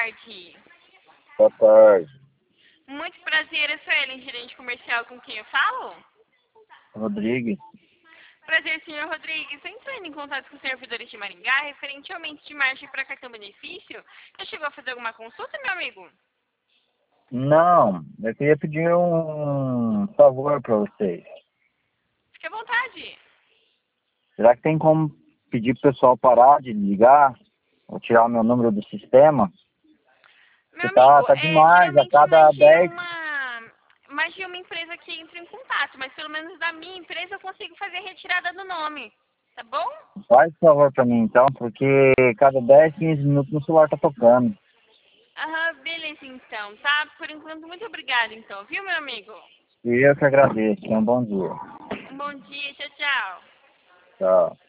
tarde. Boa tarde. Muito prazer, eu sou Ellen, gerente comercial com quem eu falo? Rodrigues. Prazer, senhor Rodrigues. Estou entrando em contato com os servidores de Maringá referente ao aumento de margem para cartão-benefício. Já chegou a fazer alguma consulta, meu amigo? Não, eu queria pedir um favor para vocês. Fique à vontade. Será que tem como pedir pro pessoal parar de ligar ou tirar o meu número do sistema? Meu Porque tá amigo, demais, a geralmente cada 10... mais de uma empresa que entra em contato, mas pelo menos da minha empresa eu consigo fazer a retirada do nome. Tá bom? Faz favor para mim então, porque cada 10, 15 minutos meu celular tá tocando. Aham, beleza então, tá? Por enquanto, muito obrigada então, viu, meu amigo? E eu que agradeço. Um bom dia. Um bom dia, tchau, tchau. Tchau.